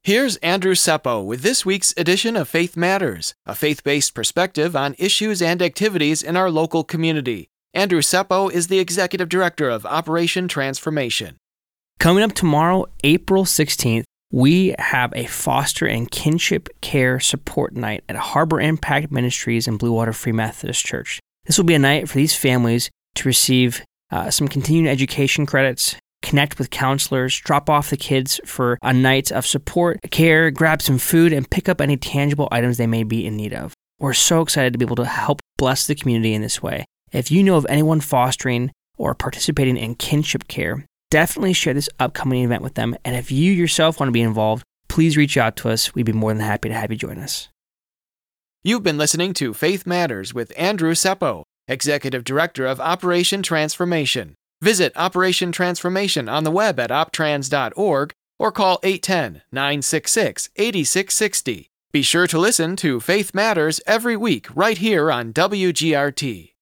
Here's Andrew Seppo with this week's edition of Faith Matters, a faith-based perspective on issues and activities in our local community. Andrew Seppo is the Executive Director of Operation Transformation. Coming up tomorrow, April 16th, we have a foster and kinship care support night at Harbor Impact Ministries and Blue Water Free Methodist Church. This will be a night for these families to receive some continuing education credits, connect with counselors, drop off the kids for a night of support, care, grab some food, and pick up any tangible items they may be in need of. We're so excited to be able to help bless the community in this way. If you know of anyone fostering or participating in kinship care, definitely share this upcoming event with them. And if you yourself want to be involved, please reach out to us. We'd be more than happy to have you join us. You've been listening to Faith Matters with Andrew Seppo, Executive Director of Operation Transformation. Visit Operation Transformation on the web at optrans.org or call 810-966-8660. Be sure to listen to Faith Matters every week right here on WGRT.